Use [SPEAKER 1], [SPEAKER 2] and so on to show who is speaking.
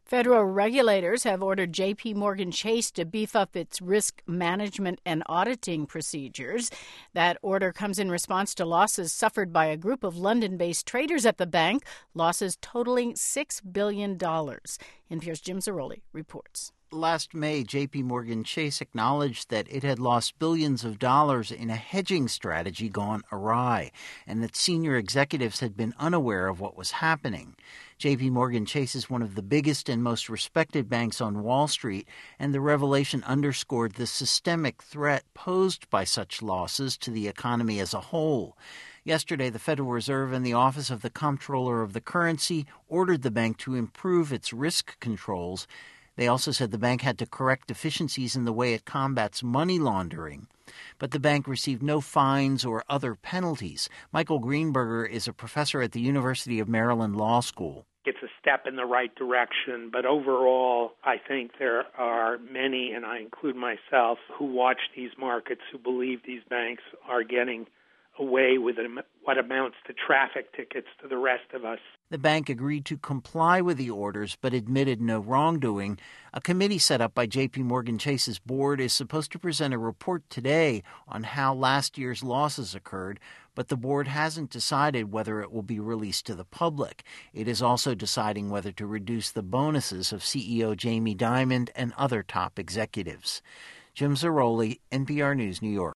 [SPEAKER 1] Federal regulators have ordered J.P. Morgan Chase to beef up its risk management and auditing procedures. That order comes in response to losses suffered by a group of London-based traders at the bank, losses totaling $6 billion. NPR's Jim Zarroli reports.
[SPEAKER 2] Last May, J.P. Morgan Chase acknowledged that it had lost billions of dollars in a hedging strategy gone awry, and that senior executives had been unaware of what was happening. J.P. Morgan Chase is one of the biggest and most respected banks on Wall Street, and the revelation underscored the systemic threat posed by such losses to the economy as a whole. Yesterday, the Federal Reserve and the Office of the Comptroller of the Currency ordered the bank to improve its risk controls. They also said the bank had to correct deficiencies in the way it combats money laundering. But the bank received no fines or other penalties. Michael Greenberger is a professor at the University of Maryland Law School.
[SPEAKER 3] It's a step in the right direction, but overall, I think there are many, and I include myself, who watch these markets who believe these banks are getting away with what amounts to traffic tickets to the rest of us.
[SPEAKER 2] The bank agreed to comply with the orders but admitted no wrongdoing. A committee set up by J.P. Morgan Chase's board is supposed to present a report today on how last year's losses occurred, but the board hasn't decided whether it will be released to the public. It is also deciding whether to reduce the bonuses of CEO Jamie Dimon and other top executives. Jim Zarroli, NPR News, New York.